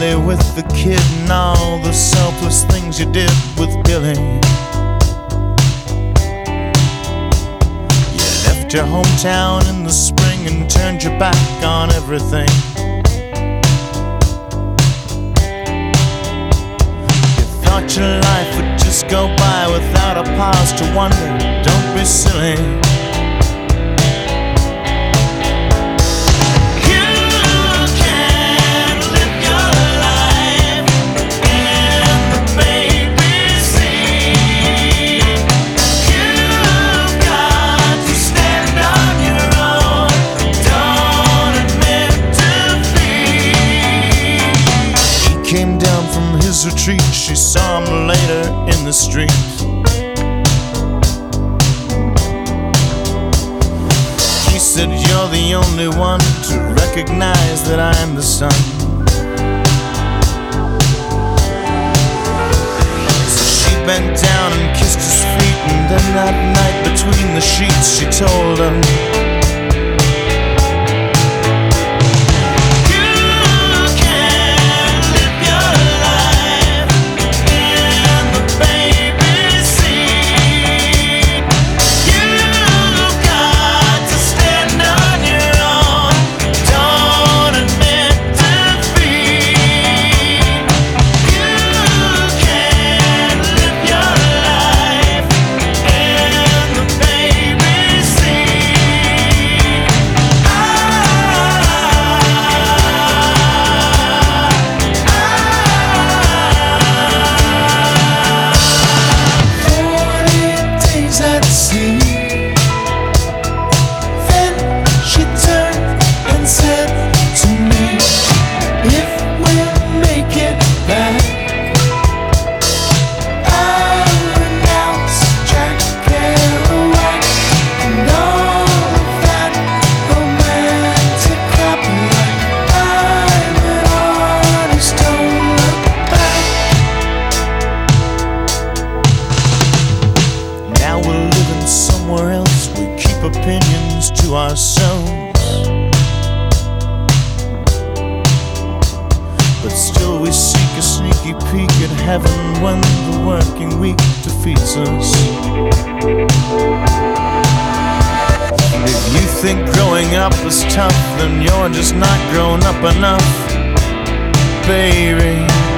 alley with the kid and all the selfless things you did with Billy. You left your hometown in the spring and turned your back on everything. You thought your life would just go by without a pause to wonder. Don't be silly. Came down from his retreat, she saw him later in the street. He said, you're the only one to recognize that I'm the son. So she bent down and kissed his feet, and then that night between the sheets she told him, somewhere else, we keep opinions to ourselves, but still we seek a sneaky peek at heaven when the working week defeats us. If you think growing up is tough, then you're just not grown up enough, baby.